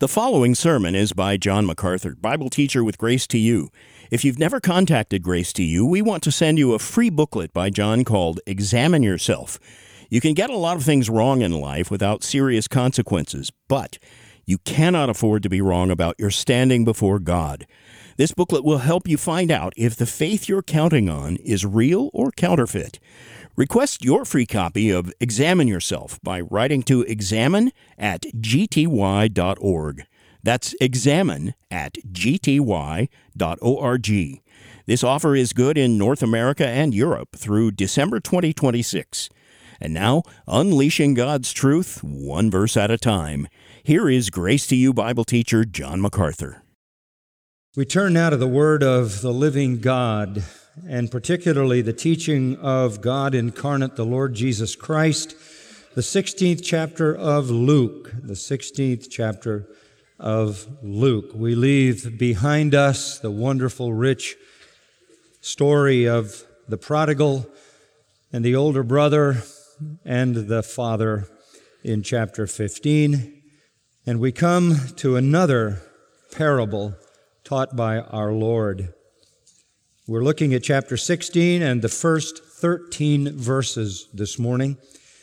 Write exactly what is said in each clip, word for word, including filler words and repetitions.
The following sermon is by John MacArthur, Bible teacher with Grace to You. If you've never contacted Grace to You, we want to send you a free booklet by John called Examine Yourself. You can get a lot of things wrong in life without serious consequences, but you cannot afford to be wrong about your standing before God. This booklet will help you find out if the faith you're counting on is real or counterfeit. Request your free copy of Examine Yourself by writing to examine at g t y dot org. That's examine at g t y dot org. This offer is good in North America and Europe through December twenty twenty-six. And now, unleashing God's truth, one verse at a time. Here is Grace to You Bible teacher John MacArthur. We turn now to the Word of the living God, and particularly the teaching of God incarnate, the Lord Jesus Christ, the sixteenth chapter of Luke, the sixteenth chapter of Luke. We leave behind us the wonderful, rich story of the prodigal and the older brother and the father in chapter fifteen, and we come to another parable taught by our Lord. We're looking at chapter sixteen and the first thirteen verses this morning.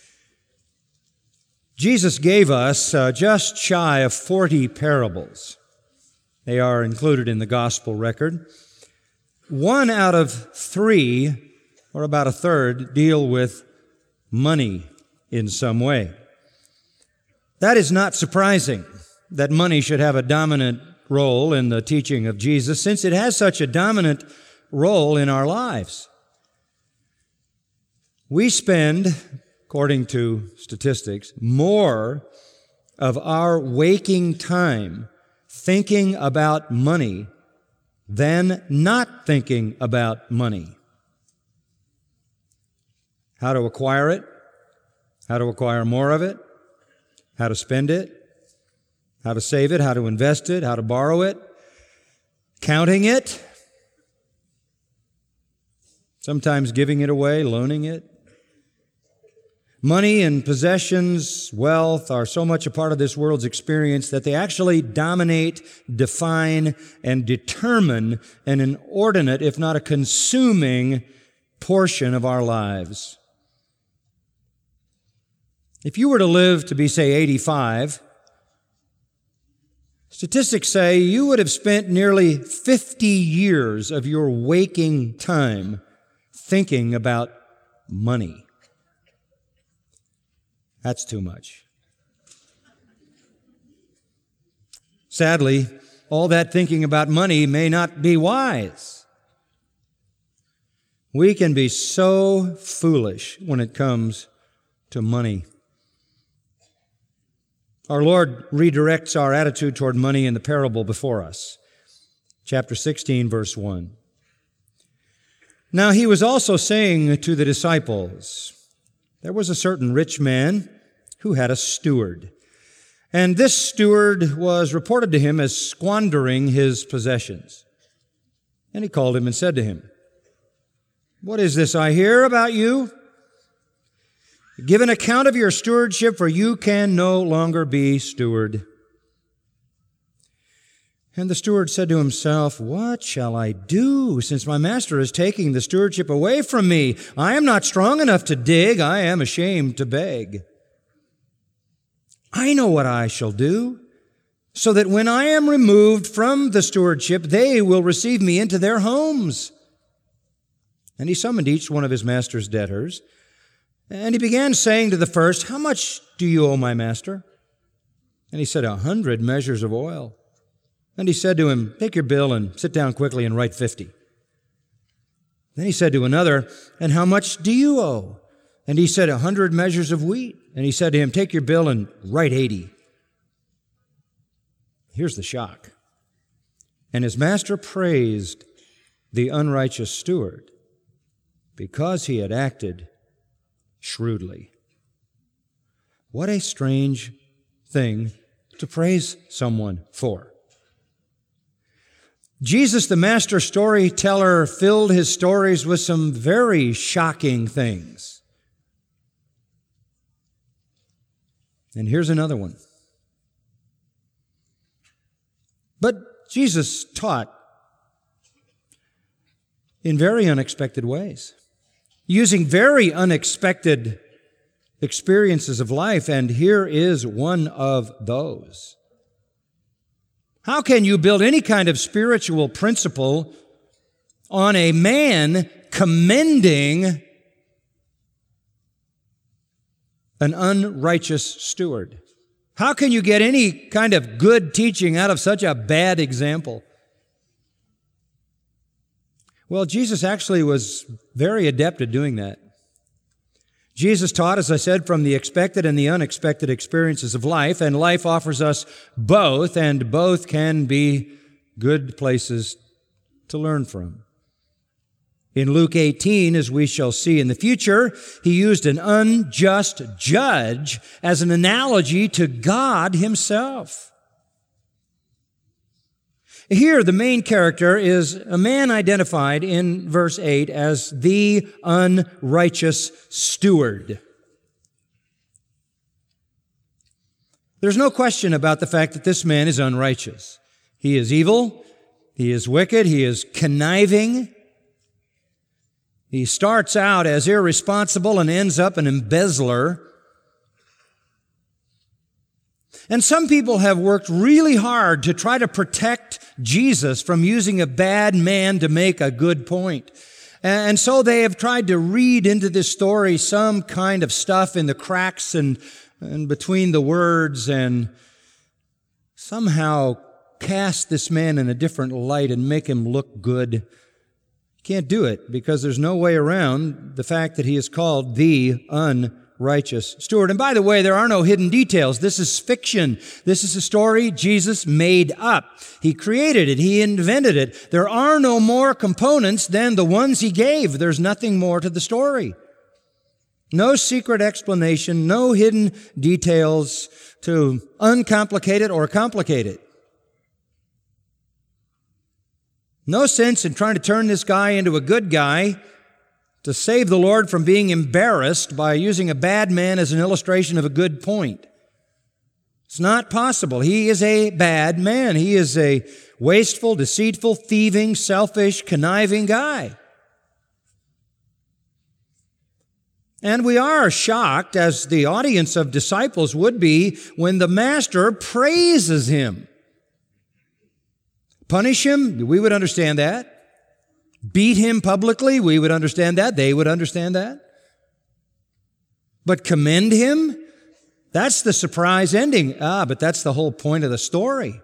Jesus gave us uh, just shy of forty parables. They are included in the gospel record. One out of three, or about a third, deal with money in some way. That is not surprising that money should have a dominant role in the teaching of Jesus, since it has such a dominant role in our lives. We spend, according to statistics, more of our waking time thinking about money than not thinking about money. How to acquire it, how to acquire more of it, how to spend it, how to save it, how to invest it, how to borrow it, counting it, sometimes giving it away, loaning it. Money and possessions, wealth are so much a part of this world's experience that they actually dominate, define, and determine an inordinate, if not a consuming, portion of our lives. If you were to live to be, say, eighty-five, statistics say you would have spent nearly fifty years of your waking time thinking about money. That's too much. Sadly, all that thinking about money may not be wise. We can be so foolish when it comes to money. Our Lord redirects our attitude toward money in the parable before us. Chapter sixteen, verse one. Now he was also saying to the disciples, there was a certain rich man who had a steward, and this steward was reported to him as squandering his possessions. And he called him and said to him, "What is this I hear about you? Give an account of your stewardship, for you can no longer be steward." And the steward said to himself, "What shall I do, since my master is taking the stewardship away from me? I am not strong enough to dig. I am ashamed to beg. I know what I shall do, so that when I am removed from the stewardship, they will receive me into their homes." And he summoned each one of his master's debtors, and he began saying to the first, "How much do you owe my master?" And he said, "A hundred measures of oil." And he said to him, "Take your bill and sit down quickly and write fifty." Then he said to another, "And how much do you owe?" And he said, "A hundred measures of wheat." And he said to him, "Take your bill and write eighty." Here's the shock. And his master praised the unrighteous steward because he had acted shrewdly. What a strange thing to praise someone for. Jesus, the master storyteller, filled his stories with some very shocking things. And here's another one. But Jesus taught in very unexpected ways, using very unexpected experiences of life, and here is one of those. How can you build any kind of spiritual principle on a man commending an unrighteous steward? How can you get any kind of good teaching out of such a bad example? Well, Jesus actually was very adept at doing that. Jesus taught, as I said, from the expected and the unexpected experiences of life, and life offers us both, and both can be good places to learn from. In Luke eighteen, as we shall see in the future, he used an unjust judge as an analogy to God himself. Here, the main character is a man identified in verse eight as the unrighteous steward. There's no question about the fact that this man is unrighteous. He is evil, he is wicked, he is conniving. He starts out as irresponsible and ends up an embezzler. And some people have worked really hard to try to protect Jesus from using a bad man to make a good point. And so they have tried to read into this story some kind of stuff in the cracks and, and between the words and somehow cast this man in a different light and make him look good. Can't do it because there's no way around the fact that he is called the unrighteous steward. And by the way, there are no hidden details. This is fiction. This is a story Jesus made up. He created it. He invented it. There are no more components than the ones he gave. There's nothing more to the story. No secret explanation, no hidden details to uncomplicate it or complicate it. No sense in trying to turn this guy into a good guy to save the Lord from being embarrassed by using a bad man as an illustration of a good point. It's not possible. He is a bad man. He is a wasteful, deceitful, thieving, selfish, conniving guy. And we are shocked, as the audience of disciples would be, when the Master praises him. Punish him, we would understand that. Beat him publicly, we would understand that. They would understand that. But commend him? That's the surprise ending. Ah, but that's the whole point of the story.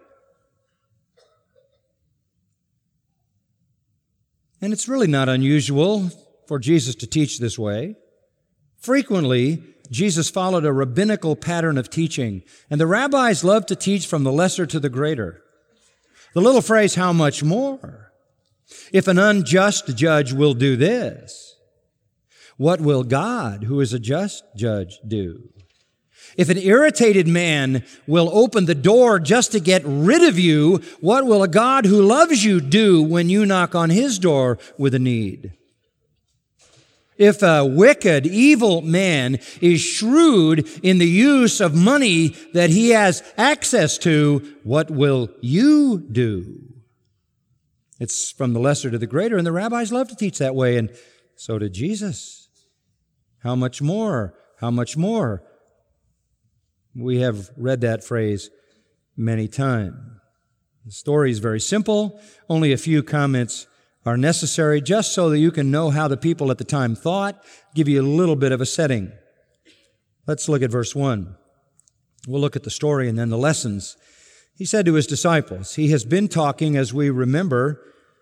And it's really not unusual for Jesus to teach this way. Frequently, Jesus followed a rabbinical pattern of teaching, and the rabbis loved to teach from the lesser to the greater. The little phrase, how much more? If an unjust judge will do this, what will God, who is a just judge, do? If an irritated man will open the door just to get rid of you, what will a God who loves you do when you knock on his door with a need? If a wicked, evil man is shrewd in the use of money that he has access to, what will you do? It's from the lesser to the greater, and the rabbis love to teach that way, and so did Jesus. How much more? How much more? We have read that phrase many times. The story is very simple. Only a few comments are necessary just so that you can know how the people at the time thought, give you a little bit of a setting. Let's look at verse one. We'll look at the story and then the lessons. He said to his disciples, he has been talking, as we remember,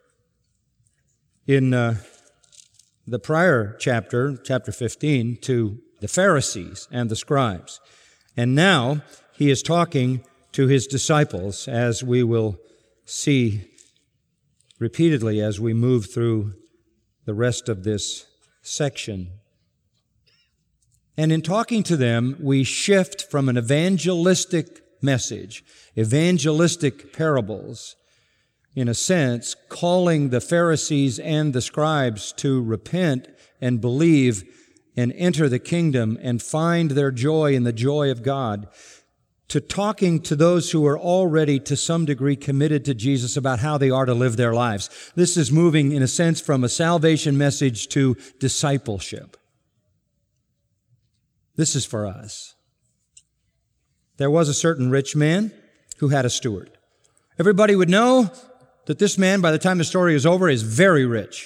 in uh, the prior chapter, chapter fifteen, to the Pharisees and the scribes. And now he is talking to his disciples, as we will see repeatedly as we move through the rest of this section. And in talking to them, we shift from an evangelistic message, evangelistic parables, in a sense, calling the Pharisees and the scribes to repent and believe and enter the kingdom and find their joy in the joy of God. to talking to those who are already to some degree committed to Jesus about how they are to live their lives. This is moving, in a sense, from a salvation message to discipleship. This is for us. There was a certain rich man who had a steward. Everybody would know that this man, by the time the story is over, is very rich.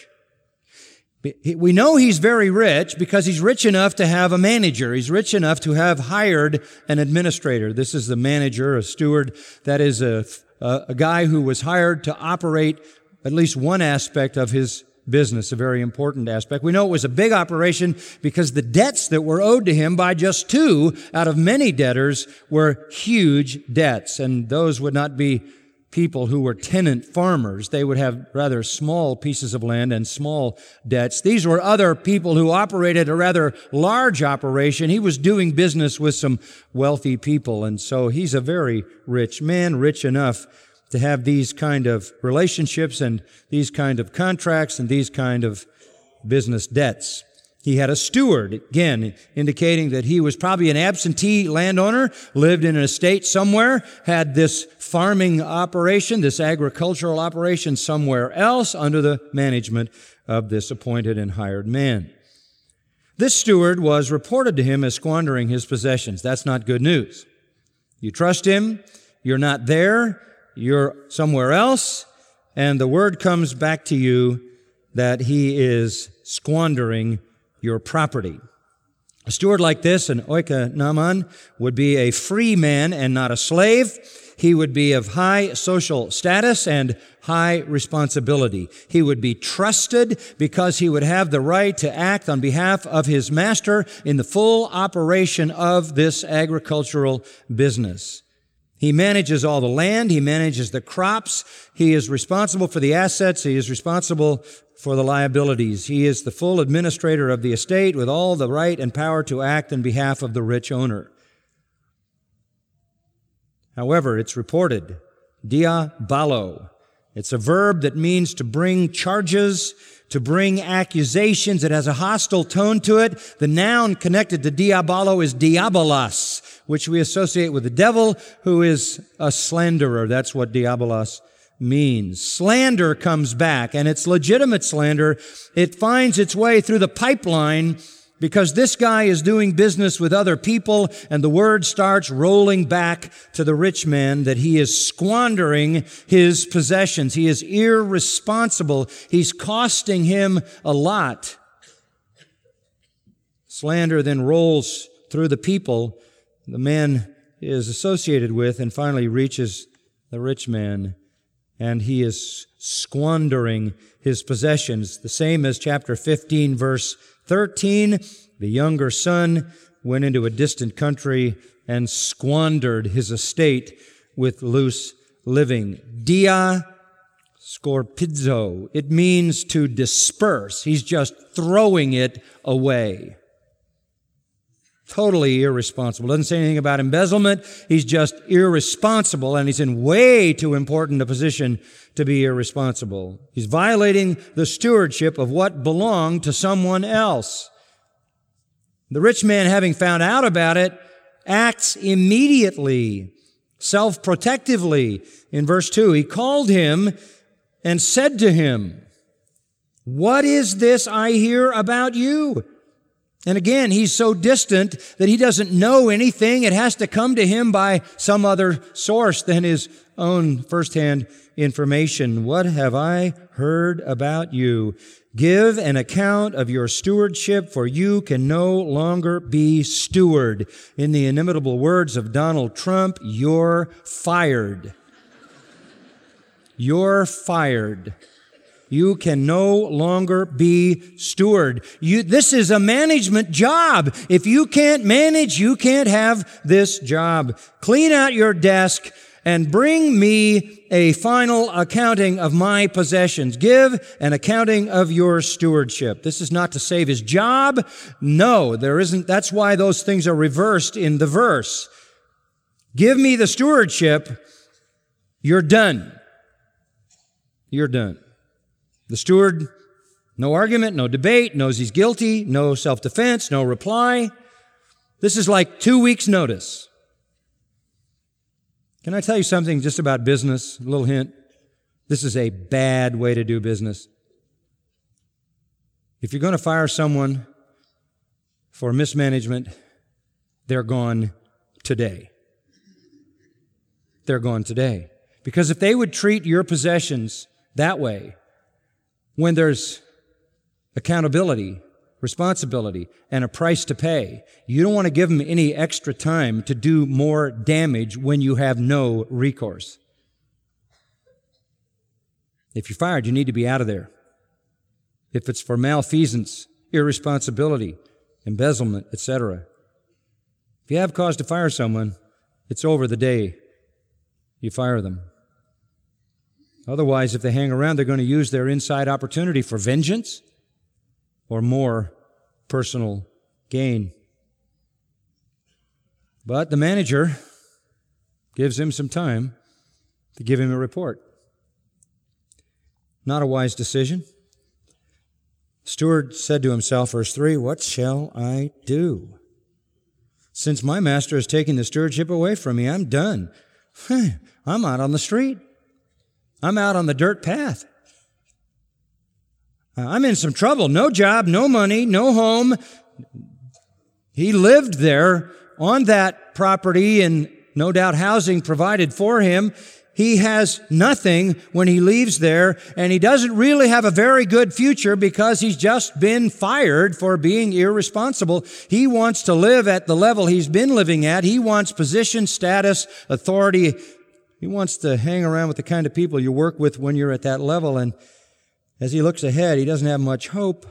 We know he's very rich because he's rich enough to have a manager. He's rich enough to have hired an administrator. This is the manager, a steward. That is a, a, a guy who was hired to operate at least one aspect of his business, a very important aspect. We know it was a big operation because the debts that were owed to him by just two out of many debtors were huge debts, and those would not be people who were tenant farmers. They would have rather small pieces of land and small debts. These were other people who operated a rather large operation. He was doing business with some wealthy people, and so he's a very rich man, rich enough to have these kind of relationships and these kind of contracts and these kind of business debts. He had a steward, again, indicating that he was probably an absentee landowner, lived in an estate somewhere, had this farming operation, this agricultural operation somewhere else under the management of this appointed and hired man. This steward was reported to him as squandering his possessions. That's not good news. You trust him, you're not there, you're somewhere else, and the word comes back to you that he is squandering your property. A steward like this, an oikonomon, would be a free man and not a slave. He would be of high social status and high responsibility. He would be trusted because he would have the right to act on behalf of his master in the full operation of this agricultural business. He manages all the land. He manages the crops. He is responsible for the assets. He is responsible for the liabilities. He is the full administrator of the estate with all the right and power to act on behalf of the rich owner. However, it's reported, diabalo. It's a verb that means to bring charges, to bring accusations. It has a hostile tone to it. The noun connected to diabalo is diabolos, which we associate with the devil, who is a slanderer. That's what diabolos means. Slander comes back, and it's legitimate slander. It finds its way through the pipeline because this guy is doing business with other people, and the word starts rolling back to the rich man that he is squandering his possessions. He is irresponsible. He's costing him a lot. Slander then rolls through the people the man is associated with and finally reaches the rich man, and he is squandering his possessions. The same as chapter fifteen, verse thirteen. The younger son went into a distant country and squandered his estate with loose living. Dia scorpidzo. It means to disperse. He's just throwing it away. Totally irresponsible. Doesn't say anything about embezzlement. He's just irresponsible, and he's in way too important a position to be irresponsible. He's violating the stewardship of what belonged to someone else. The rich man, having found out about it, acts immediately, self-protectively. In verse two, he called him and said to him, "What is this I hear about you?" And again, he's so distant that he doesn't know anything. It has to come to him by some other source than his own firsthand information. "What have I heard about you? Give an account of your stewardship, for you can no longer be steward." In the inimitable words of Donald Trump, you're fired. You're fired. You can no longer be steward. You, this is a management job. If you can't manage, you can't have this job. Clean out your desk and bring me a final accounting of my possessions. Give an accounting of your stewardship. This is not to save his job. No, there isn't. That's why those things are reversed in the verse. Give me the stewardship. You're done. You're done. The steward, no argument, no debate, knows he's guilty, no self-defense, no reply. This is like two weeks' notice. Can I tell you something just about business? A little hint. This is a bad way to do business. If you're going to fire someone for mismanagement, they're gone today. They're gone today. Because if they would treat your possessions that way, when there's accountability, responsibility, and a price to pay, you don't want to give them any extra time to do more damage when you have no recourse. If you're fired, you need to be out of there. If it's for malfeasance, irresponsibility, embezzlement, et cetera. If you have cause to fire someone, it's over the day you fire them. Otherwise, if they hang around, they're going to use their inside opportunity for vengeance or more personal gain. But the manager gives him some time to give him a report. Not a wise decision. Steward said to himself, verse three, "What shall I do? Since my master has taken the stewardship away from me, I'm done. I'm out on the street. I'm out on the dirt path. I'm in some trouble. No job, no money, no home." He lived there on that property and no doubt housing provided for him. He has nothing when he leaves there, and he doesn't really have a very good future because he's just been fired for being irresponsible. He wants to live at the level he's been living at. He wants position, status, authority. He wants to hang around with the kind of people you work with when you're at that level, and as he looks ahead, he doesn't have much hope.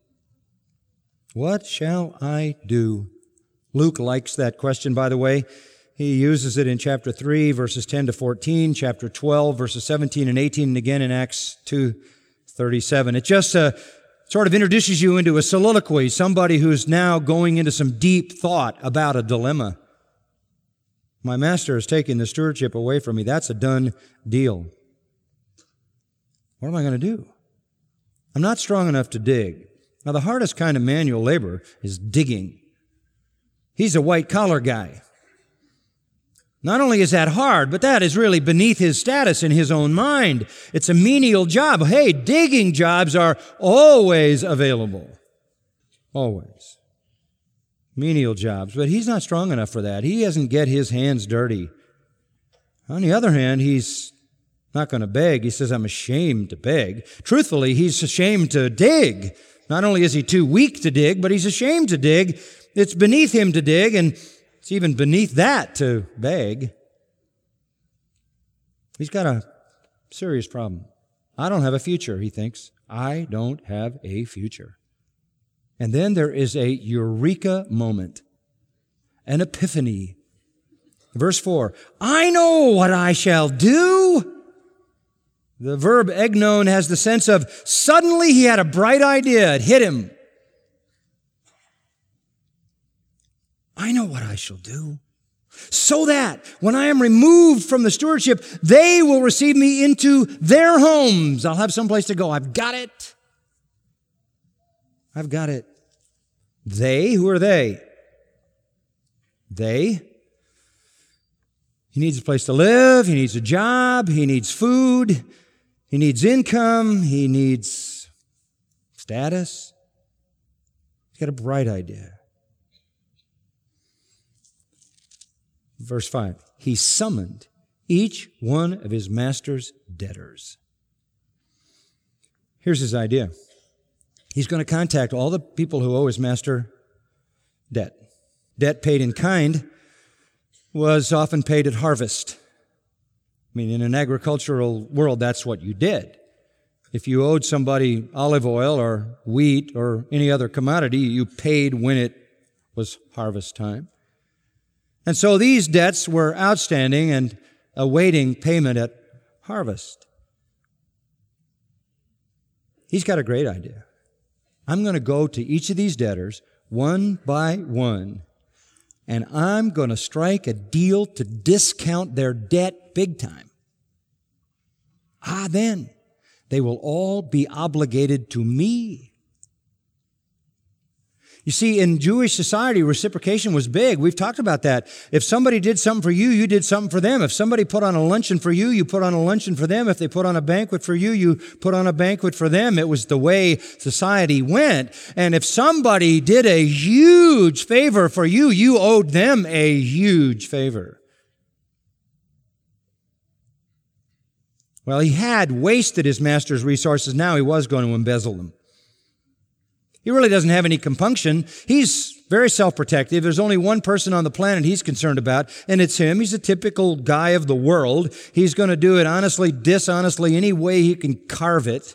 What shall I do? Luke likes that question, by the way. He uses it in chapter three, verses ten to fourteen, chapter twelve, verses seventeen and eighteen, and again in Acts two thirty-seven. It just uh, sort of introduces you into a soliloquy, somebody who's now going into some deep thought about a dilemma. My master has taken the stewardship away from me. That's a done deal. What am I going to do? I'm not strong enough to dig. Now, the hardest kind of manual labor is digging. He's a white-collar guy. Not only is that hard, but that is really beneath his status in his own mind. It's a menial job. Hey, digging jobs are always available. Always. Menial jobs. But he's not strong enough for that. He doesn't get his hands dirty. On the other hand, he's not going to beg. He says, I'm ashamed to beg. Truthfully, he's ashamed to dig. Not only is he too weak to dig, but he's ashamed to dig. It's beneath him to dig, and it's even beneath that to beg. He's got a serious problem. I don't have a future, he thinks. I don't have a future. And then there is a eureka moment, an epiphany. Verse four, I know what I shall do. The verb egnon has the sense of suddenly he had a bright idea. It hit him. I know what I shall do, so that when I am removed from the stewardship, they will receive me into their homes. I'll have someplace to go. I've got it. I've got it. They, who are they? They. He needs a place to live. He needs a job. He needs food. He needs income. He needs status. He's got a bright idea. Verse five, he summoned each one of his master's debtors. Here's his idea. He's going to contact all the people who owe his master debt. Debt paid in kind was often paid at harvest. I mean, in an agricultural world, that's what you did. If you owed somebody olive oil or wheat or any other commodity, you paid when it was harvest time. And so these debts were outstanding and awaiting payment at harvest. He's got a great idea. I'm going to go to each of these debtors one by one, and I'm going to strike a deal to discount their debt big time. Ah, then they will all be obligated to me. You see, in Jewish society, reciprocation was big. We've talked about that. If somebody did something for you, you did something for them. If somebody put on a luncheon for you, you put on a luncheon for them. If they put on a banquet for you, you put on a banquet for them. It was the way society went. And if somebody did a huge favor for you, you owed them a huge favor. Well, he had wasted his master's resources. Now he was going to embezzle them. He really doesn't have any compunction. He's very self-protective. There's only one person on the planet he's concerned about, and it's him. He's a typical guy of the world. He's going to do it honestly, dishonestly, any way he can carve it.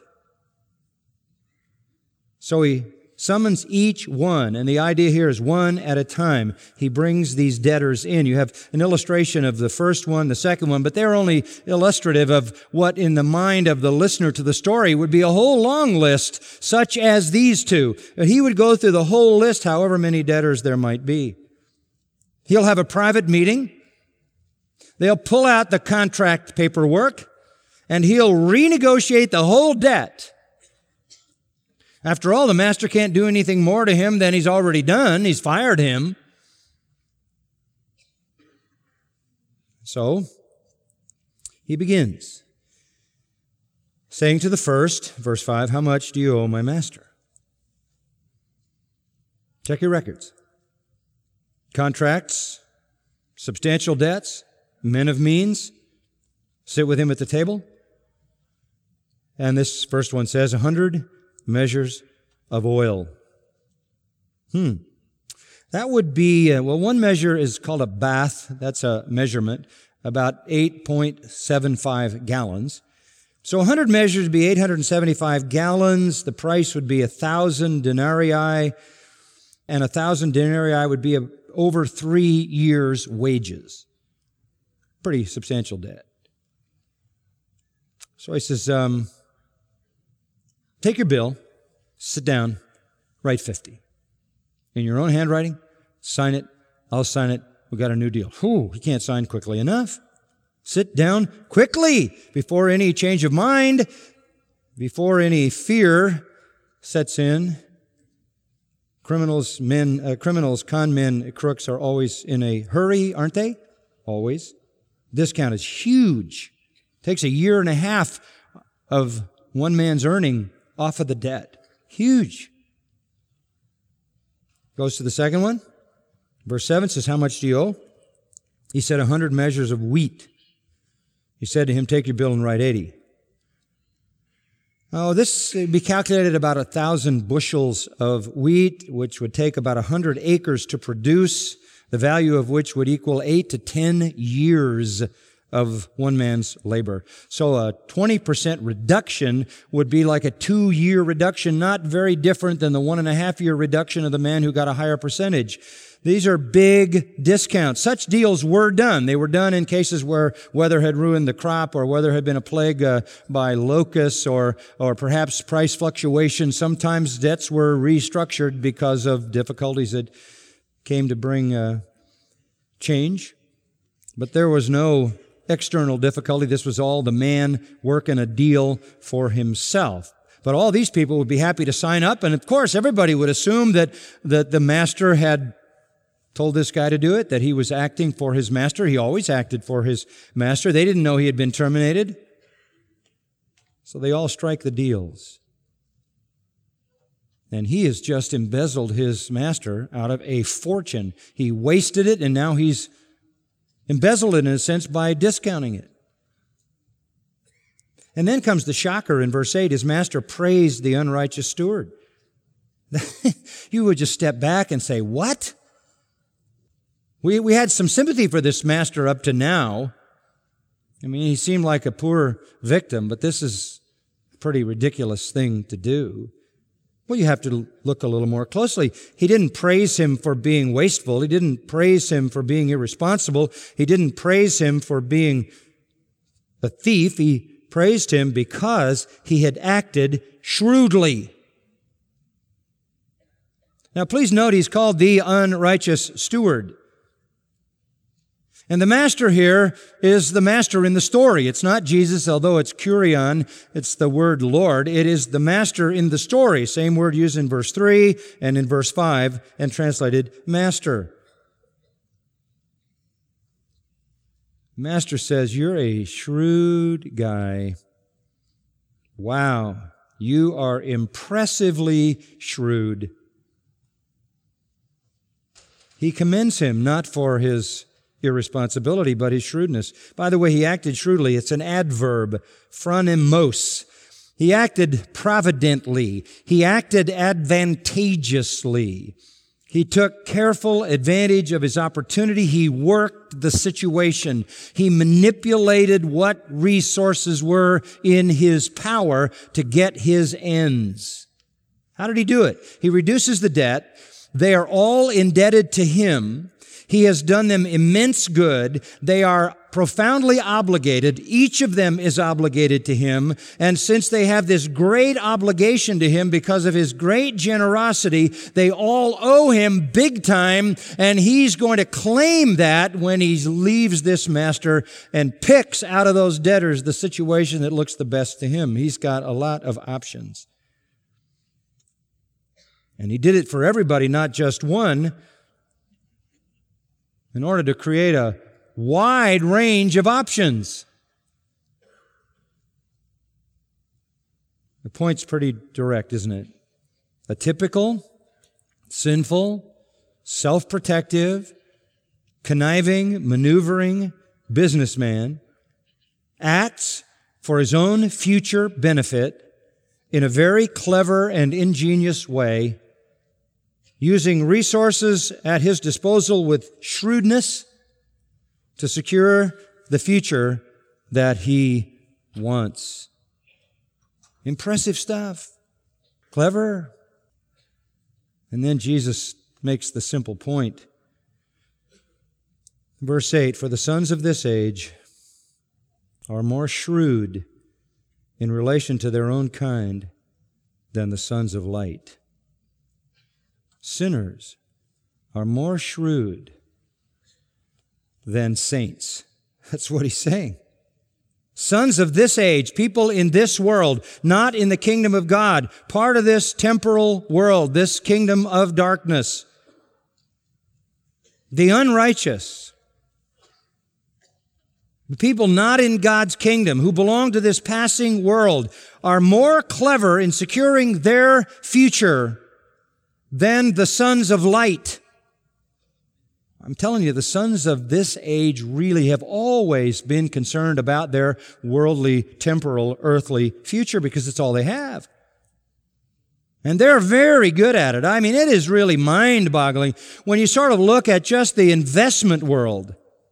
So he summons each one, and the idea here is one at a time. He brings these debtors in. You have an illustration of the first one, the second one, but they're only illustrative of what in the mind of the listener to the story would be a whole long list, such as these two. He would go through the whole list, however many debtors there might be. He'll have a private meeting. They'll pull out the contract paperwork, and he'll renegotiate the whole debt. After all, the master can't do anything more to him than he's already done. He's fired him. So, he begins, saying to the first, verse five, "How much do you owe my master?" Check your records. Contracts, substantial debts, men of means, sit with him at the table. And this first one says, a hundred measures of oil. Hmm. That would be, uh, well, one measure is called a bath. That's a measurement, about eight point seven five gallons. So one hundred measures would be eight hundred seventy-five gallons. The price would be one thousand denarii, and one thousand denarii would be a, over three years' wages. Pretty substantial debt. So he says, um, take your bill, sit down, write fifty. In your own handwriting, sign it, I'll sign it, we've got a new deal. Whew, you can't sign quickly enough. Sit down quickly before any change of mind, before any fear sets in. Criminals, men, uh, criminals, con men, crooks are always in a hurry, aren't they? Always. Discount is huge. Takes a year and a half of one man's earning off of the debt. Huge. Goes to the second one. Verse seven says, how much do you owe? He said, a hundred measures of wheat. He said to him, take your bill and write eighty. Oh, this would be calculated about a thousand bushels of wheat, which would take about a hundred acres to produce, the value of which would equal eight to ten years of one man's labor. So a twenty percent reduction would be like a two-year reduction, not very different than the one and a half year reduction of the man who got a higher percentage. These are big discounts. Such deals were done. They were done in cases where weather had ruined the crop, or where there had been a plague uh, by locusts, or or perhaps price fluctuation. Sometimes debts were restructured because of difficulties that came to bring uh, change. But there was no external difficulty. This was all the man working a deal for himself. But all these people would be happy to sign up, and of course everybody would assume that, that the master had told this guy to do it, that he was acting for his master. He always acted for his master. They didn't know he had been terminated. So they all strike the deals. And he has just embezzled his master out of a fortune. He wasted it, and now he's embezzled it in a sense by discounting it. And then comes the shocker in verse eight. His master praised the unrighteous steward. You would just step back and say, what? We, we had some sympathy for this master up to now. I mean, he seemed like a poor victim, but this is a pretty ridiculous thing to do. Well, you have to look a little more closely. He didn't praise him for being wasteful. He didn't praise him for being irresponsible. He didn't praise him for being a thief. He praised him because he had acted shrewdly. Now, please note he's called the unrighteous steward. And the master here is the master in the story. It's not Jesus, although it's Kurion. It's the word Lord. It is the master in the story. Same word used in verse three and in verse five and translated master. Master says, you're a shrewd guy. Wow, you are impressively shrewd. He commends him not for his irresponsibility, but his shrewdness. By the way, he acted shrewdly. It's an adverb, phronimos. He acted providently. He acted advantageously. He took careful advantage of his opportunity. He worked the situation. He manipulated what resources were in his power to get his ends. How did he do it? He reduces the debt. They are all indebted to him. He has done them immense good. They are profoundly obligated. Each of them is obligated to him. And since they have this great obligation to him because of his great generosity, they all owe him big time. And he's going to claim that when he leaves this master and picks out of those debtors the situation that looks the best to him. He's got a lot of options. And he did it for everybody, not just one, in order to create a wide range of options. The point's pretty direct, isn't it? A typical, sinful, self-protective, conniving, maneuvering businessman acts for his own future benefit in a very clever and ingenious way, using resources at his disposal with shrewdness to secure the future that he wants. Impressive stuff. Clever. And then Jesus makes the simple point. Verse eight, for the sons of this age are more shrewd in relation to their own kind than the sons of light. Sinners are more shrewd than saints. That's what he's saying. Sons of this age, people in this world, not in the kingdom of God, part of this temporal world, this kingdom of darkness. The unrighteous, the people not in God's kingdom who belong to this passing world are more clever in securing their future than the sons of light. I'm telling you, the sons of this age really have always been concerned about their worldly, temporal, earthly future because it's all they have. And they're very good at it. I mean, it is really mind-boggling when you sort of look at just the investment world.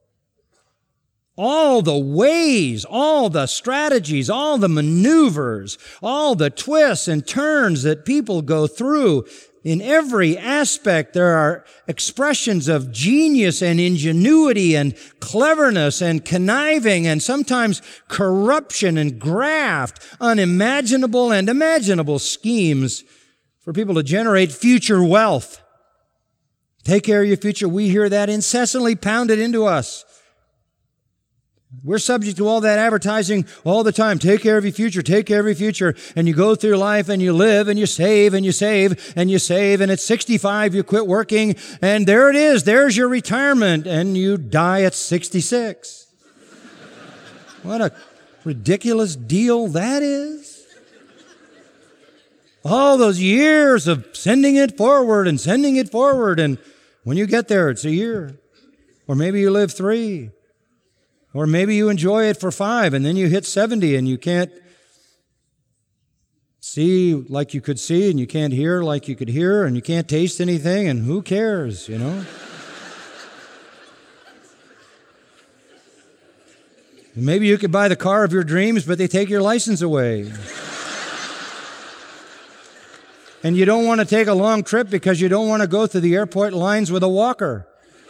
All the ways, all the strategies, all the maneuvers, all the twists and turns that people go through. In every aspect, there are expressions of genius and ingenuity and cleverness and conniving and sometimes corruption and graft, unimaginable and imaginable schemes for people to generate future wealth. Take care of your future. We hear that incessantly pounded into us. We're subject to all that advertising all the time. Take care of your future, take care of your future. And you go through life and you live and you save and you save and you save. And at sixty-five, you quit working. And there it is. There's your retirement. And you die at sixty-six. What a ridiculous deal that is. All those years of sending it forward and sending it forward. And when you get there, it's a year. Or maybe you live three. Or maybe you enjoy it for five and then you hit seventy and you can't see like you could see and you can't hear like you could hear and you can't taste anything and who cares, you know? Maybe you could buy the car of your dreams, but they take your license away. And you don't want to take a long trip because you don't want to go through the airport lines with a walker.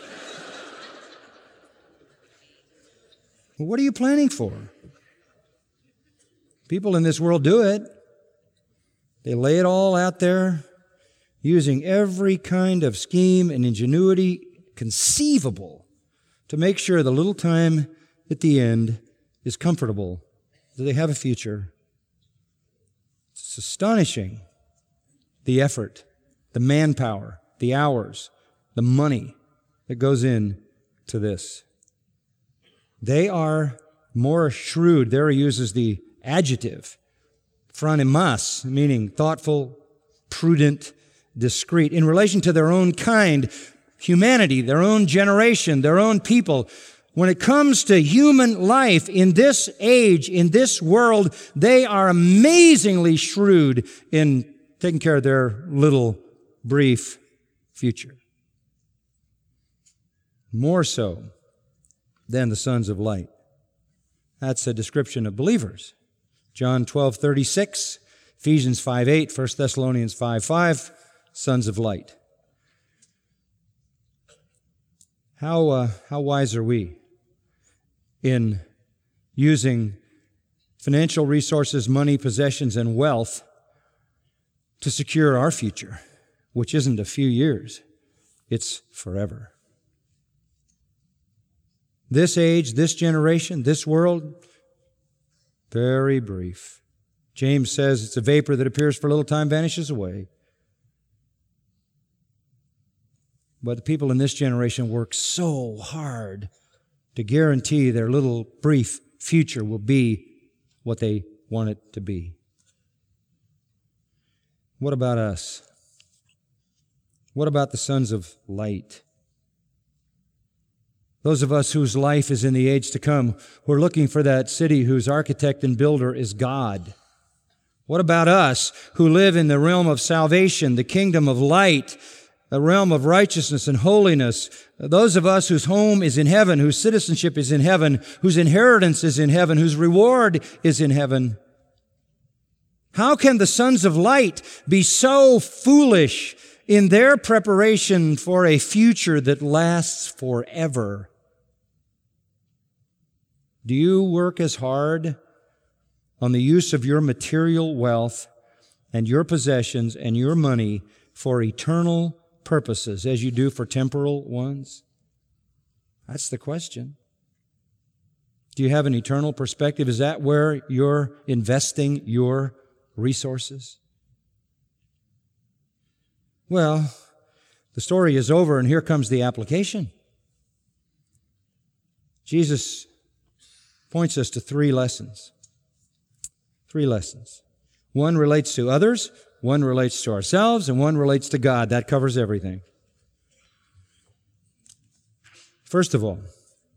Well, what are you planning for? People in this world do it. They lay it all out there, using every kind of scheme and ingenuity conceivable to make sure the little time at the end is comfortable, that they have a future. It's astonishing, the effort, the manpower, the hours, the money that goes in to this. They are more shrewd. There he uses the adjective, phronimos, meaning thoughtful, prudent, discreet, in relation to their own kind, humanity, their own generation, their own people. When it comes to human life in this age, in this world, they are amazingly shrewd in taking care of their little brief future. More so than the sons of light. That's a description of believers. John twelve thirty-six, Ephesians five eight, First Thessalonians five five, sons of light. How, uh, how wise are we in using financial resources, money, possessions, and wealth to secure our future, which isn't a few years, it's forever. This age, this generation, this world, very brief. James says it's a vapor that appears for a little time, vanishes away. But the people in this generation work so hard to guarantee their little brief future will be what they want it to be. What about us? What about the sons of light? Those of us whose life is in the age to come, who are looking for that city whose architect and builder is God. What about us who live in the realm of salvation, the kingdom of light, the realm of righteousness and holiness? Those of us whose home is in heaven, whose citizenship is in heaven, whose inheritance is in heaven, whose reward is in heaven. How can the sons of light be so foolish in their preparation for a future that lasts forever? Do you work as hard on the use of your material wealth and your possessions and your money for eternal purposes as you do for temporal ones? That's the question. Do you have an eternal perspective? Is that where you're investing your resources? Well, the story is over, and here comes the application. Jesus points us to three lessons. Three lessons. One relates to others, one relates to ourselves, and one relates to God. That covers everything. First of all,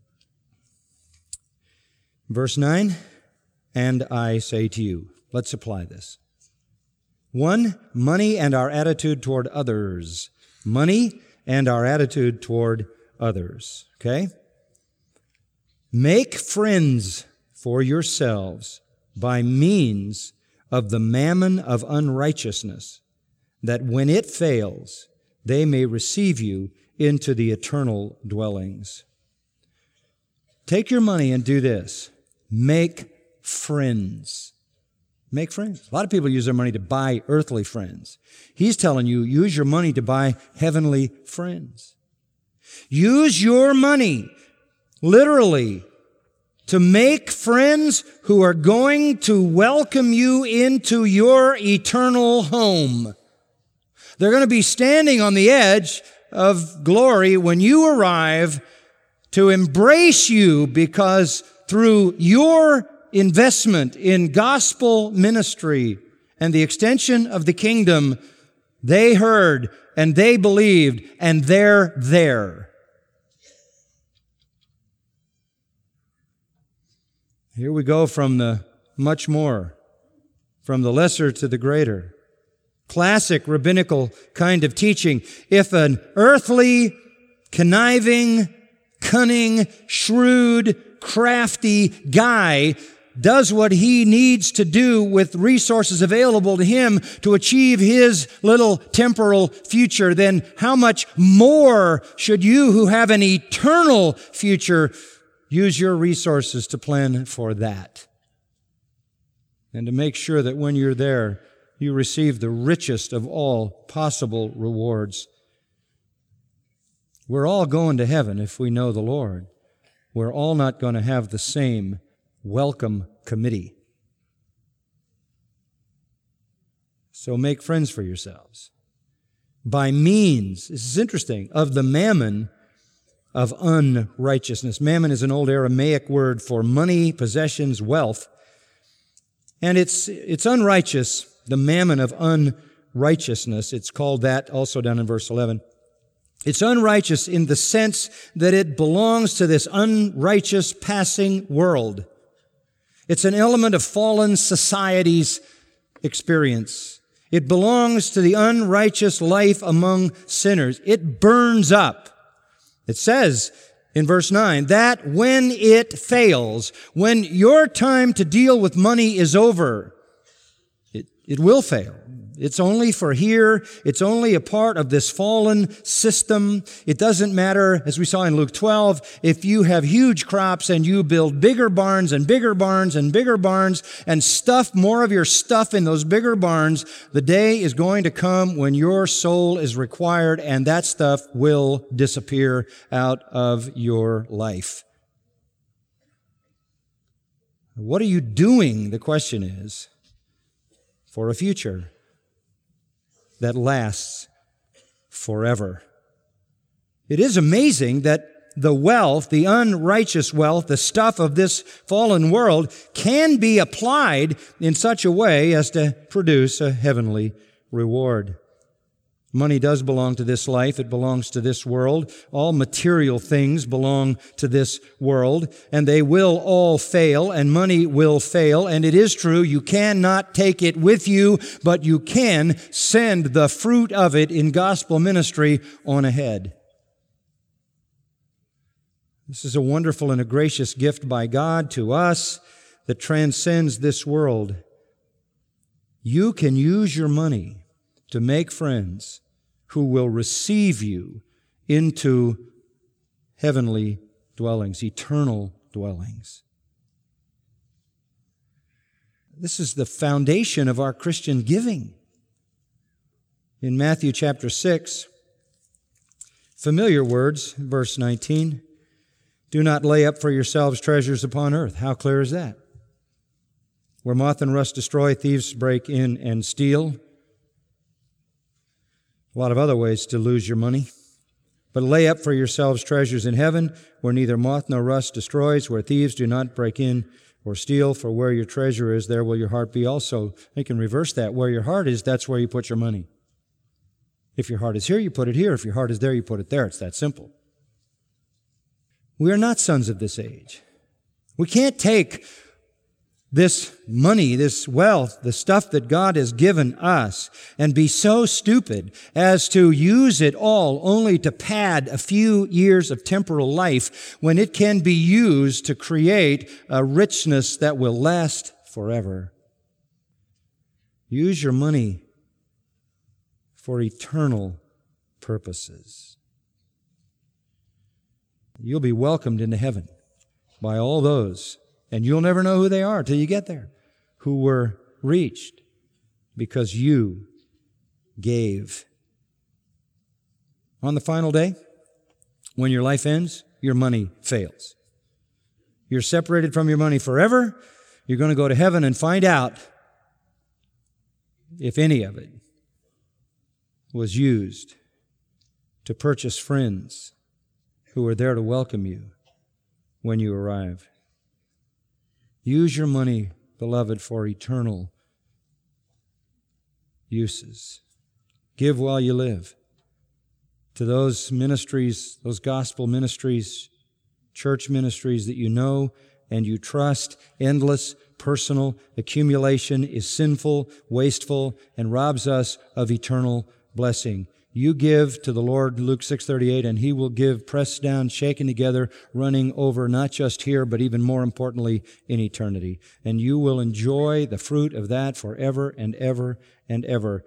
verse nine, and I say to you. Let's apply this. One, money and our attitude toward others. Money and our attitude toward others. Okay? Make friends for yourselves by means of the mammon of unrighteousness, that when it fails, they may receive you into the eternal dwellings. Take your money and do this. Make friends. Make friends. A lot of people use their money to buy earthly friends. He's telling you, use your money to buy heavenly friends. Use your money, literally, to make friends who are going to welcome you into your eternal home. They're going to be standing on the edge of glory when you arrive to embrace you, because through your investment in gospel ministry and the extension of the kingdom, they heard and they believed, and they're there. Here we go from the much more, from the lesser to the greater. Classic rabbinical kind of teaching. If an earthly, conniving, cunning, shrewd, crafty guy does what he needs to do with resources available to him to achieve his little temporal future, then how much more should you who have an eternal future use your resources to plan for that, and to make sure that when you're there, you receive the richest of all possible rewards. We're all going to heaven if we know the Lord. we're all not going to have the same welcome committee. So make friends for yourselves by means, this is interesting, of the mammon of unrighteousness. Mammon is an old Aramaic word for money, possessions, wealth. And it's, it's unrighteous, the mammon of unrighteousness. It's called that also down in verse eleven. It's unrighteous in the sense that it belongs to this unrighteous passing world. It's an element of fallen society's experience. It belongs to the unrighteous life among sinners. It burns up. It says in verse nine, that when it fails, when your time to deal with money is over, it, it will fail. It's only for here. It's only a part of this fallen system. It doesn't matter, as we saw in Luke twelve, if you have huge crops and you build bigger barns and bigger barns and bigger barns and stuff more of your stuff in those bigger barns, the day is going to come when your soul is required and that stuff will disappear out of your life. What are you doing, the question is, for a future that lasts forever? It is amazing that the wealth, the unrighteous wealth, the stuff of this fallen world can be applied in such a way as to produce a heavenly reward. Money does belong to this life. It belongs to this world. All material things belong to this world, and they will all fail, and money will fail. And it is true, you cannot take it with you, but you can send the fruit of it in gospel ministry on ahead. This is a wonderful and a gracious gift by God to us that transcends this world. You can use your money to make friends who will receive you into heavenly dwellings, eternal dwellings. This is the foundation of our Christian giving. In Matthew chapter six, familiar words, verse nineteen, do not lay up for yourselves treasures upon earth. How clear is that? Where moth and rust destroy, thieves break in and steal. A lot of other ways to lose your money. But lay up for yourselves treasures in heaven, where neither moth nor rust destroys, where thieves do not break in or steal. For where your treasure is, there will your heart be also. You can reverse that. Where your heart is, that's where you put your money. If your heart is here, you put it here. If your heart is there, you put it there. It's that simple. We are not sons of this age. We can't take this money, this wealth, the stuff that God has given us, and be so stupid as to use it all only to pad a few years of temporal life when it can be used to create a richness that will last forever. Use your money for eternal purposes. You'll be welcomed into heaven by all those, and you'll never know who they are till you get there, who were reached because you gave. On the final day, when your life ends, your money fails. You're separated from your money forever. You're going to go to heaven and find out if any of it was used to purchase friends who are there to welcome you when you arrive. Use your money, beloved, for eternal uses. Give while you live. To those ministries, those gospel ministries, church ministries that you know and you trust, endless personal accumulation is sinful, wasteful, and robs us of eternal blessing. You give to the Lord, Luke six thirty-eight, and He will give, pressed down, shaken together, running over, not just here, but even more importantly, in eternity. And you will enjoy the fruit of that forever and ever and ever.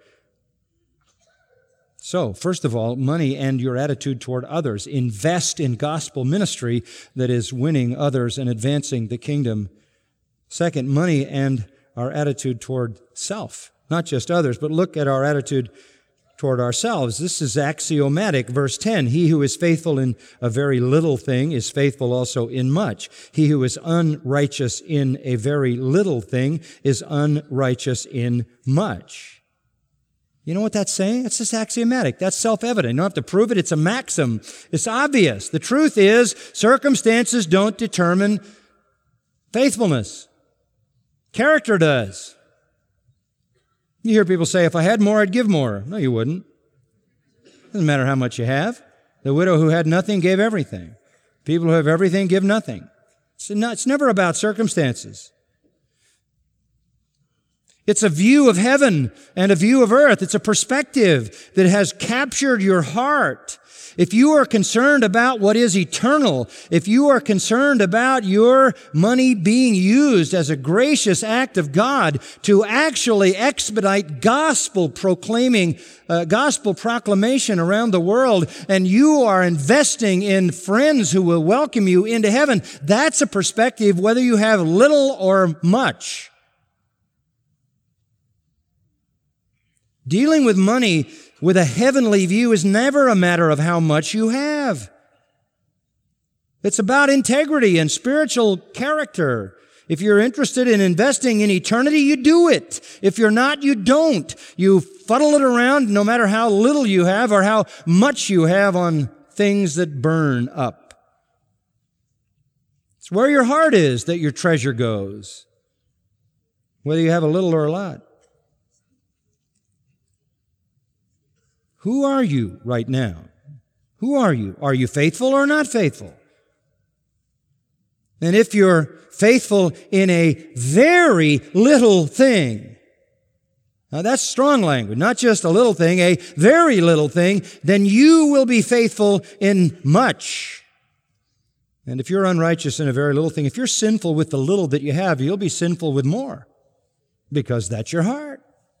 So, first of all, money and your attitude toward others. Invest in gospel ministry that is winning others and advancing the kingdom. Second, money and our attitude toward self. Not just others, but look at our attitude toward ourselves. This is axiomatic. Verse ten, he who is faithful in a very little thing is faithful also in much. He who is unrighteous in a very little thing is unrighteous in much. You know what that's saying? It's just axiomatic. That's self-evident. You don't have to prove it. It's a maxim. It's obvious. The truth is, circumstances don't determine faithfulness. Character does. You hear people say, if I had more, I'd give more. No, you wouldn't. Doesn't matter how much you have. The widow who had nothing gave everything. People who have everything give nothing. It's, not, it's never about circumstances. It's a view of heaven and a view of earth. It's a perspective that has captured your heart. If you are concerned about what is eternal, if you are concerned about your money being used as a gracious act of God to actually expedite gospel proclaiming, uh, gospel proclamation around the world, and you are investing in friends who will welcome you into heaven, that's a perspective whether you have little or much. Dealing with money with a heavenly view is never a matter of how much you have. It's about integrity and spiritual character. If you're interested in investing in eternity, you do it. If you're not, you don't. You fuddle it around no matter how little you have or how much you have on things that burn up. It's where your heart is that your treasure goes, whether you have a little or a lot. Who are you right now? Who are you? Are you faithful or not faithful? And if you're faithful in a very little thing, now that's strong language, not just a little thing, a very little thing, then you will be faithful in much. And if you're unrighteous in a very little thing, if you're sinful with the little that you have, you'll be sinful with more, because that's your heart.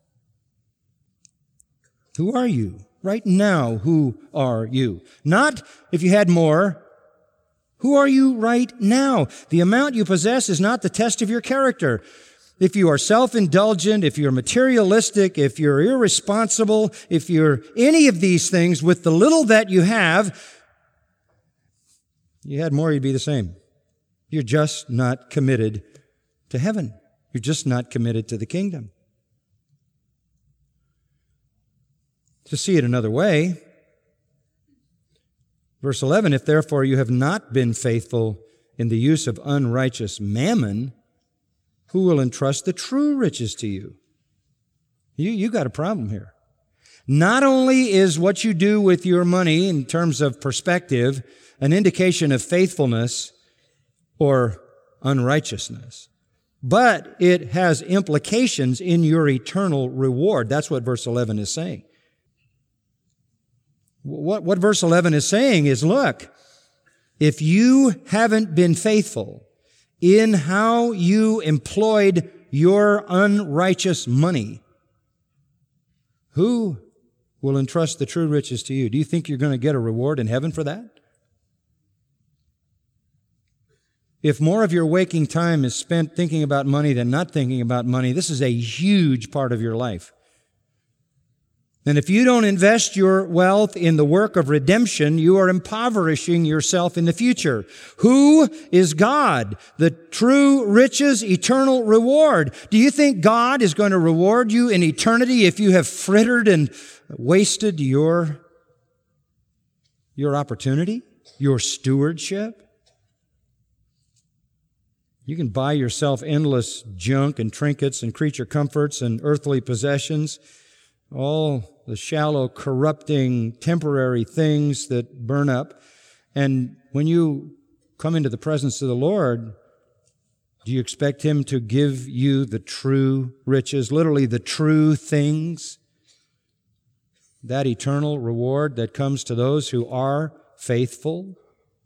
Who are you? Right now, who are you? Not if you had more. Who are you right now? The amount you possess is not the test of your character. If you are self-indulgent, if you're materialistic, if you're irresponsible, if you're any of these things with the little that you have, you had more, you'd be the same. You're just not committed to heaven. You're just not committed to the kingdom. To see it another way, verse eleven, if therefore you have not been faithful in the use of unrighteous mammon, who will entrust the true riches to you? You, you got a problem here. Not only is what you do with your money in terms of perspective an indication of faithfulness or unrighteousness, but it has implications in your eternal reward. That's what verse eleven is saying. What, what verse eleven is saying is, look, if you haven't been faithful in how you employed your unrighteous money, who will entrust the true riches to you? Do you think you're going to get a reward in heaven for that? If more of your waking time is spent thinking about money than not thinking about money, this is a huge part of your life. And if you don't invest your wealth in the work of redemption, you are impoverishing yourself in the future. Who is God? The true riches, eternal reward. Do you think God is going to reward you in eternity if you have frittered and wasted your, your opportunity, your stewardship? You can buy yourself endless junk and trinkets and creature comforts and earthly possessions, all the shallow, corrupting, temporary things that burn up. And when you come into the presence of the Lord, do you expect Him to give you the true riches, literally the true things? That eternal reward that comes to those who are faithful?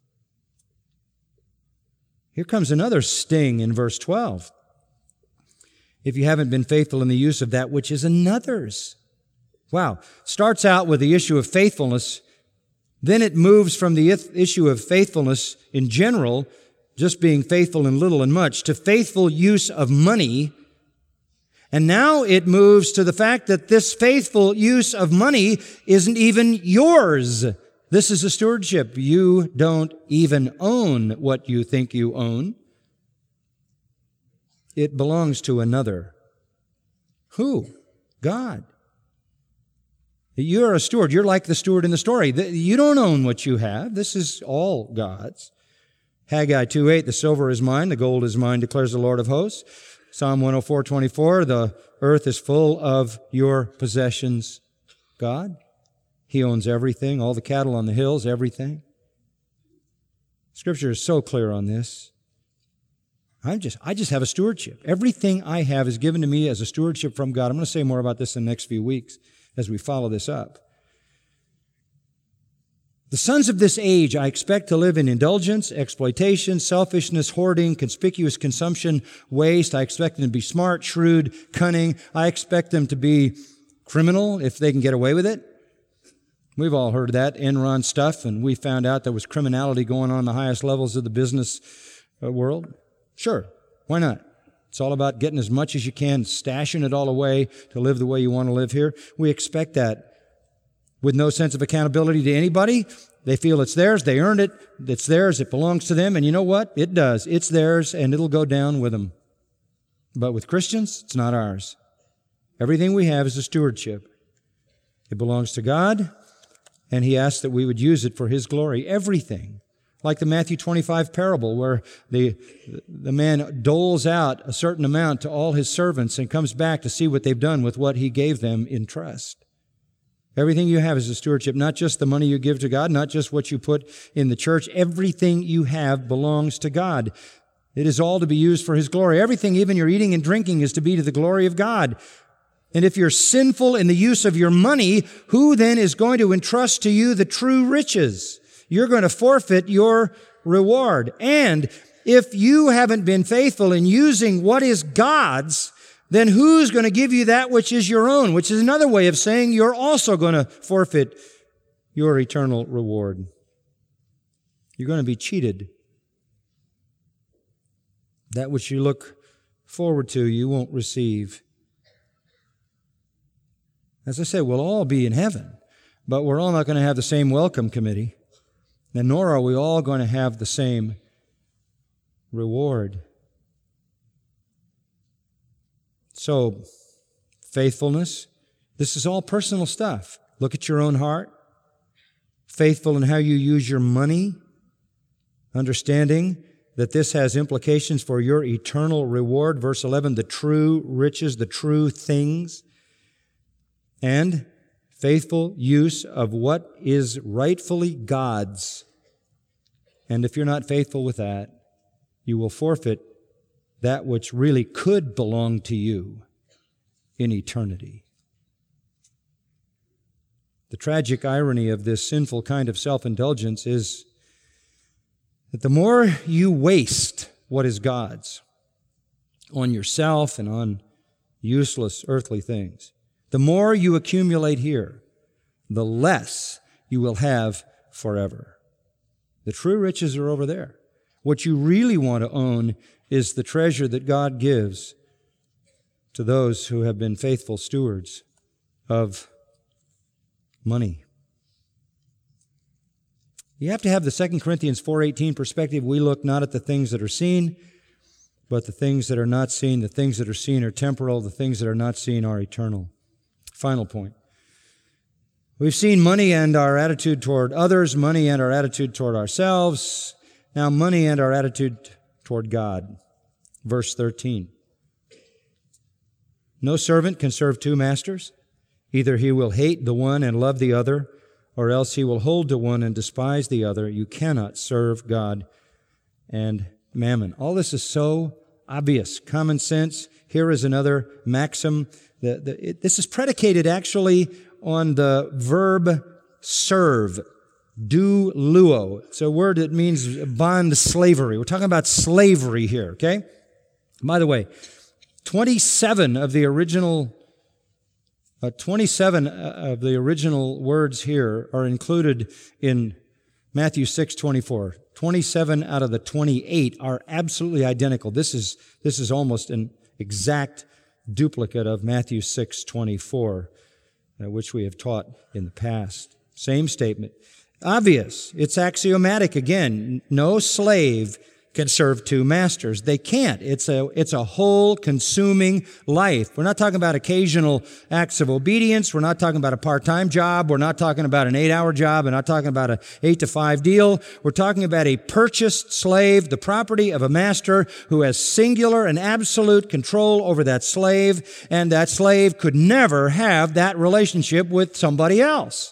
Here comes another sting in verse twelve. If you haven't been faithful in the use of that which is another's. Wow. Starts out with the issue of faithfulness. Then it moves from the issue of faithfulness in general, just being faithful in little and much, to faithful use of money. And now it moves to the fact that this faithful use of money isn't even yours. This is a stewardship. You don't even own what you think you own. It belongs to another. Who? God. You're a steward. You're like the steward in the story. You don't own what you have. This is all God's. Haggai two eight, the silver is mine, the gold is mine, declares the Lord of hosts. Psalm one oh four twenty-four, the earth is full of your possessions, God. He owns everything, all the cattle on the hills, everything. Scripture is so clear on this. I'm just, I just have a stewardship. Everything I have is given to me as a stewardship from God. I'm going to say more about this in the next few weeks as we follow this up. The sons of this age I expect to live in indulgence, exploitation, selfishness, hoarding, conspicuous consumption, waste. I expect them to be smart, shrewd, cunning. I expect them to be criminal if they can get away with it. We've all heard of that Enron stuff, and we found out there was criminality going on in the highest levels of the business world. Sure, why not? It's all about getting as much as you can, stashing it all away to live the way you want to live here. We expect that. With no sense of accountability to anybody. They feel it's theirs, they earned it, it's theirs, it belongs to them, and you know what? It does. It's theirs, and it'll go down with them. But with Christians, it's not ours. Everything we have is a stewardship. It belongs to God, and He asks that we would use it for His glory. Everything. Like the Matthew twenty-five parable where the, the man doles out a certain amount to all his servants and comes back to see what they've done with what he gave them in trust. Everything you have is a stewardship, not just the money you give to God, not just what you put in the church. Everything you have belongs to God. It is all to be used for His glory. Everything, even your eating and drinking, is to be to the glory of God. And if you're sinful in the use of your money, who then is going to entrust to you the true riches? You're going to forfeit your reward. And if you haven't been faithful in using what is God's, then who's going to give you that which is your own? Which is another way of saying you're also going to forfeit your eternal reward. You're going to be cheated. That which you look forward to, you won't receive. As I said, we'll all be in heaven, but we're all not going to have the same welcome committee, and nor are we all going to have the same reward. So, faithfulness, this is all personal stuff. Look at your own heart. Faithful in how you use your money. Understanding that this has implications for your eternal reward. Verse eleven, the true riches, the true things. And faithful use of what is rightfully God's. And if you're not faithful with that, you will forfeit that which really could belong to you in eternity. The tragic irony of this sinful kind of self-indulgence is that the more you waste what is God's on yourself and on useless earthly things, the more you accumulate here, the less you will have forever. The true riches are over there. What you really want to own is the treasure that God gives to those who have been faithful stewards of money. You have to have the Second Corinthians four eighteen perspective. We look not at the things that are seen, but the things that are not seen. The things that are seen are temporal. The things that are not seen are eternal. Final point. We've seen money and our attitude toward others, money and our attitude toward ourselves. Now, money and our attitude toward God. Verse thirteen. No servant can serve two masters. Either he will hate the one and love the other, or else he will hold to one and despise the other. You cannot serve God and mammon. All this is so obvious, common sense. Here is another maxim. The, the, it, this is predicated actually on the verb serve. Du luo. It's a word that means bond slavery. We're talking about slavery here, okay? By the way, twenty-seven of the original, uh, twenty-seven of the original words here are included in Matthew six twenty-four. twenty-seven out of the twenty-eight are absolutely identical. This is, this is almost an exact duplicate of Matthew six twenty-four, uh, which we have taught in the past. Same statement. Obvious. It's axiomatic again. No slave can serve two masters. They can't. It's a, it's a whole consuming life. We're not talking about occasional acts of obedience. We're not talking about a part-time job. We're not talking about an eight-hour job. We're not talking about an eight to five deal. We're talking about a purchased slave, the property of a master who has singular and absolute control over that slave, and that slave could never have that relationship with somebody else.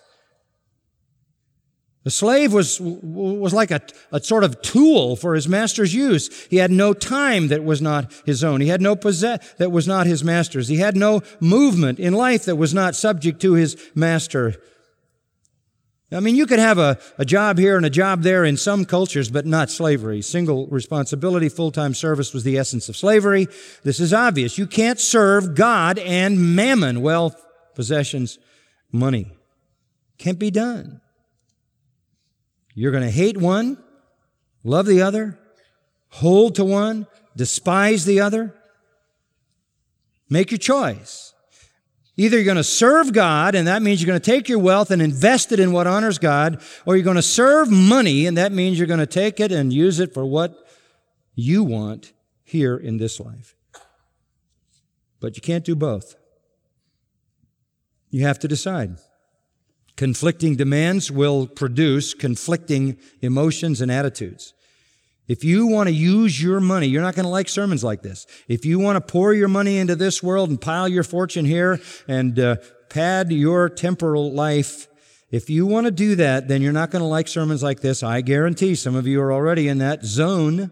The slave was, was like a, a sort of tool for his master's use. He had no time that was not his own. He had no possess that was not his master's. He had no movement in life that was not subject to his master. I mean, you could have a, a job here and a job there in some cultures, but not slavery. Single responsibility, full-time service was the essence of slavery. This is obvious. You can't serve God and mammon, wealth, possessions, money. Can't be done. You're going to hate one, love the other, hold to one, despise the other. Make your choice. Either you're going to serve God, and that means you're going to take your wealth and invest it in what honors God, or you're going to serve money, and that means you're going to take it and use it for what you want here in this life. But you can't do both. You have to decide. Conflicting demands will produce conflicting emotions and attitudes. If you want to use your money, you're not going to like sermons like this. If you want to pour your money into this world and pile your fortune here and uh, pad your temporal life, if you want to do that, then you're not going to like sermons like this. I guarantee some of you are already in that zone.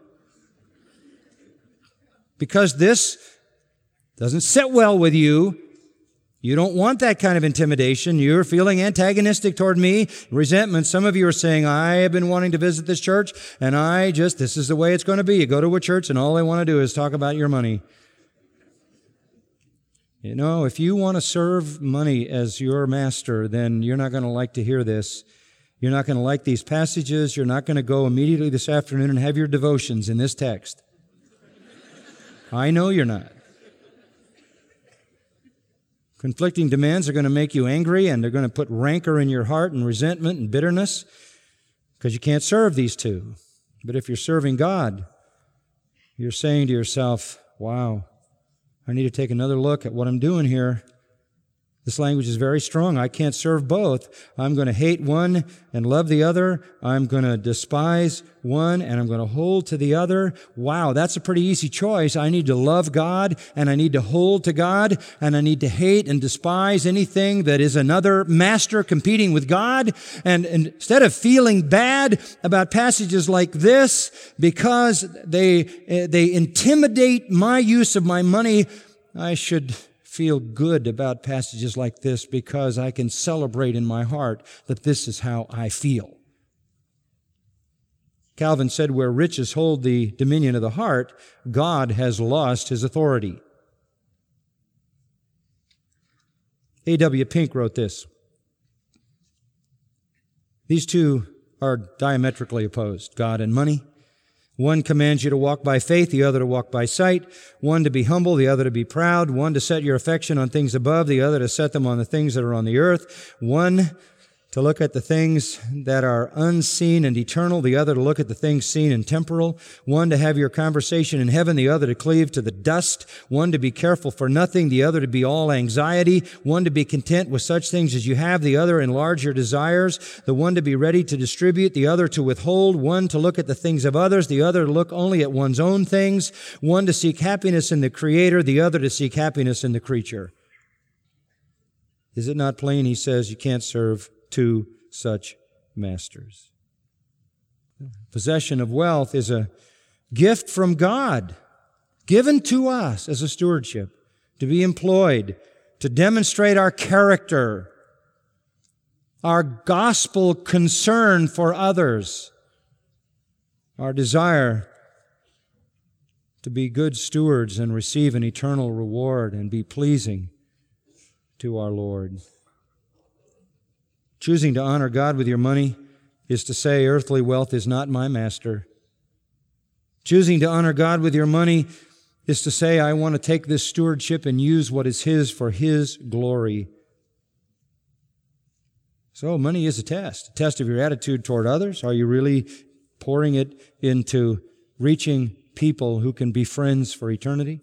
Because this doesn't sit well with you. You don't want that kind of intimidation. You're feeling antagonistic toward me, resentment. Some of you are saying, I have been wanting to visit this church, and I just, this is the way it's going to be. You go to a church, and all they want to do is talk about your money. You know, if you want to serve money as your master, then you're not going to like to hear this. You're not going to like these passages. You're not going to go immediately this afternoon and have your devotions in this text. I know you're not. Conflicting demands are going to make you angry, and they're going to put rancor in your heart and resentment and bitterness because you can't serve these two. But if you're serving God, you're saying to yourself, wow, I need to take another look at what I'm doing here. This language is very strong. I can't serve both. I'm going to hate one and love the other. I'm going to despise one and I'm going to hold to the other. Wow, that's a pretty easy choice. I need to love God and I need to hold to God and I need to hate and despise anything that is another master competing with God. And, and instead of feeling bad about passages like this because they, they intimidate my use of my money, I should feel good about passages like this because I can celebrate in my heart that this is how I feel. Calvin said, where riches hold the dominion of the heart, God has lost his authority. A W Pink wrote this. These two are diametrically opposed, God and money. One commands you to walk by faith, the other to walk by sight. One to be humble, the other to be proud. One to set your affection on things above, the other to set them on the things that are on the earth. One to look at the things that are unseen and eternal, the other to look at the things seen and temporal. One to have your conversation in heaven, the other to cleave to the dust. One to be careful for nothing, the other to be all anxiety. One to be content with such things as you have, the other enlarge your desires. The one to be ready to distribute, the other to withhold. One to look at the things of others, the other to look only at one's own things. One to seek happiness in the Creator, the other to seek happiness in the creature. Is it not plain, he says, you can't serve two such masters. Possession of wealth is a gift from God, given to us as a stewardship, to be employed, to demonstrate our character, our gospel concern for others, our desire to be good stewards and receive an eternal reward and be pleasing to our Lord. Choosing to honor God with your money is to say, earthly wealth is not my master. Choosing to honor God with your money is to say, I want to take this stewardship and use what is His for His glory. So money is a test, a test of your attitude toward others. Are you really pouring it into reaching people who can be friends for eternity?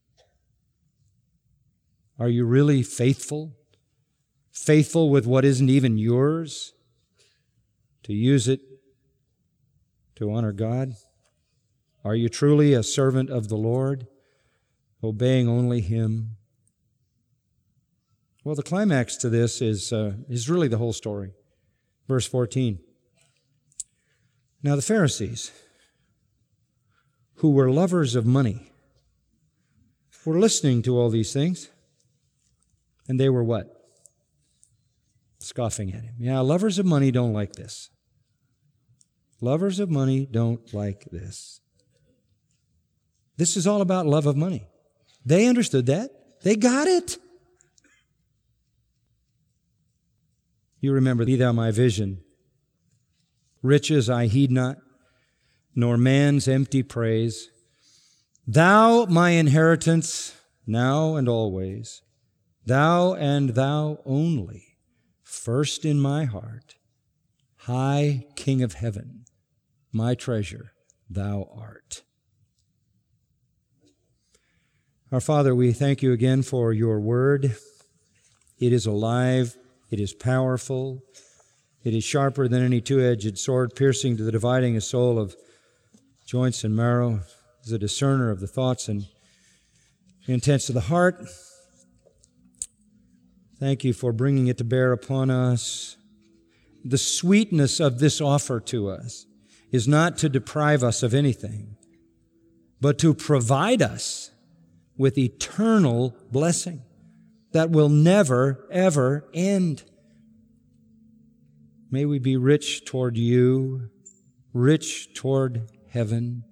Are you really faithful? Faithful with what isn't even yours, to use it to honor God? Are you truly a servant of the Lord, obeying only Him? Well, the climax to this is, uh, is really the whole story. Verse fourteen. Now the Pharisees, who were lovers of money, were listening to all these things, and they were what? Scoffing at Him. Yeah, lovers of money don't like this. Lovers of money don't like this. This is all about love of money. They understood that. They got it. You remember, be thou my vision. Riches I heed not, nor man's empty praise. Thou my inheritance, now and always. Thou and thou only. First in my heart, high King of heaven, my treasure thou art. Our Father, we thank you again for your word. It is alive, it is powerful, it is sharper than any two-edged sword, piercing to the dividing a soul of joints and marrow, is a discerner of the thoughts and intents of the heart. Thank you for bringing it to bear upon us. The sweetness of this offer to us is not to deprive us of anything, but to provide us with eternal blessing that will never, ever end. May we be rich toward you, rich toward heaven.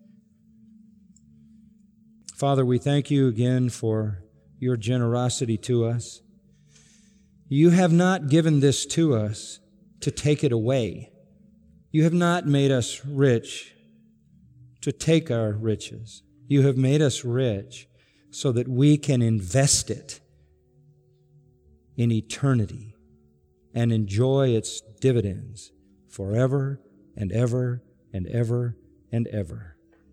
Father, we thank you again for your generosity to us. You have not given this to us to take it away. You have not made us rich to take our riches. You have made us rich so that we can invest it in eternity and enjoy its dividends forever and ever and ever and ever.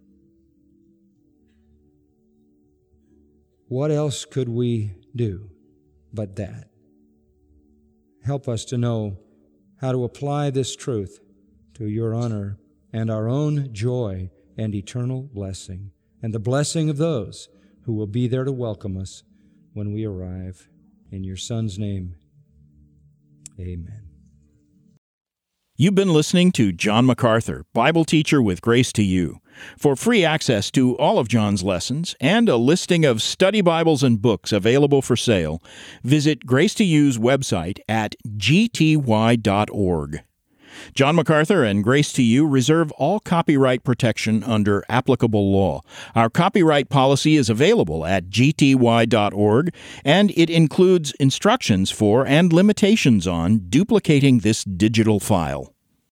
What else could we do but that? Help us to know how to apply this truth to your honor and our own joy and eternal blessing, and the blessing of those who will be there to welcome us when we arrive. In your Son's name, amen. You've been listening to John MacArthur, Bible teacher with Grace to You. For free access to all of John's lessons and a listing of study Bibles and books available for sale, visit Grace to You's website at g t y dot org. John MacArthur and Grace to You reserve all copyright protection under applicable law. Our copyright policy is available at g t y dot org, and it includes instructions for and limitations on duplicating this digital file.